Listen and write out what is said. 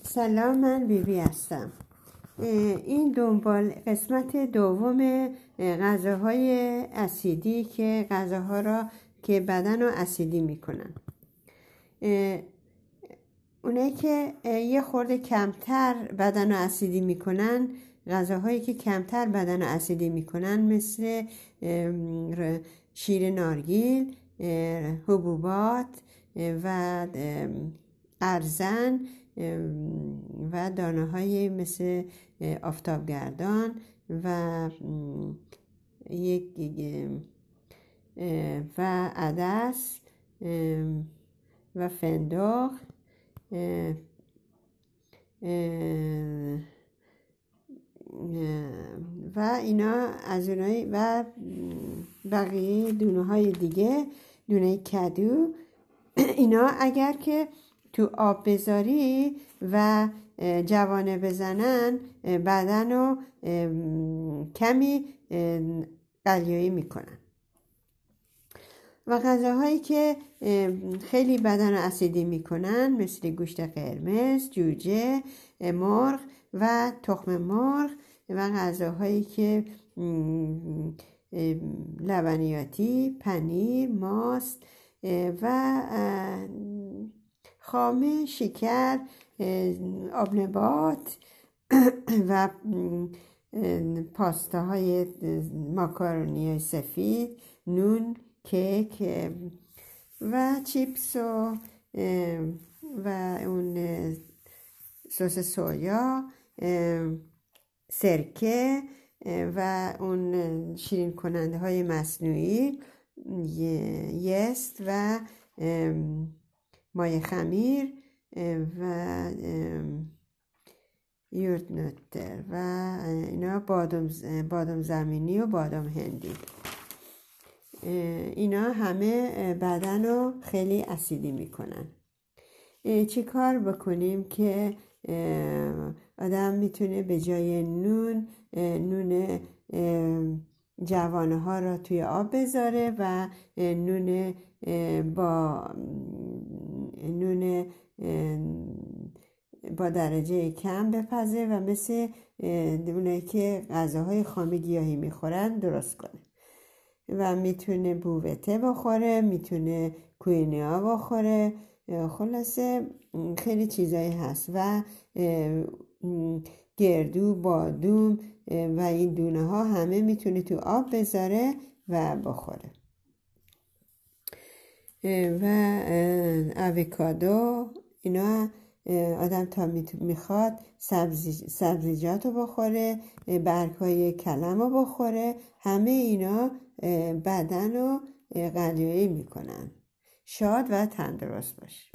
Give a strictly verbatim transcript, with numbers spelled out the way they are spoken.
سلام، من بیبی هستم. این دنبال قسمت دوم غذاهای اسیدی که غذاها را که بدن رو اسیدی میکنن. اونایی که یه خورده کمتر بدن رو اسیدی میکنن، غذاهایی که کمتر بدن رو اسیدی میکنن مثل شیر نارگیل، حبوبات و ارزن و دانه های مثل آفتابگردان و یک و عدس و فندق و اینا از اونایی و بقیه دونه های دیگه، دونه کدو. اینا اگر که تو آب بذاری و جوانه بزنن بدن رو کمی قلیایی میکنن. و غذاهایی که خیلی بدن رو اسیدی میکنن مثل گوشت قرمز، جوجه، مرغ و تخم مرغ و غذاهایی که لبنیاتی، پنیر، ماست و خامه، شکر، آبنبات و پاستاهای ماکارونی سفید، نون، کیک و چیپس و و اون سس سویا، سرکه و اون شیرین کننده های مصنوعی، یست و مایه خمیر و یورت نوتر و اینا بادام بادام زمینی و بادام هندی. اینا همه بدن رو خیلی اسیدی میکنن. چی کار بکنیم که آدم میتونه به جای نون نون جوانه ها را توی آب بذاره و نون با نون با درجه کم بپزه و مثل اونایی که غذاهای خام گیاهی میخورن درست کنه. و میتونه بووته بخوره، میتونه کوینیا بخوره، خلاصه خیلی چیزایی هست. و گردو، بادوم و این دونه ها همه میتونه تو آب بذاره و بخوره. و اویکادو، اینا آدم تا میخواد سبزی سبزیجات رو بخوره، برگ های کلم رو بخوره، همه اینا بدن رو قلیایی میکنن. شاد و تندرست باش.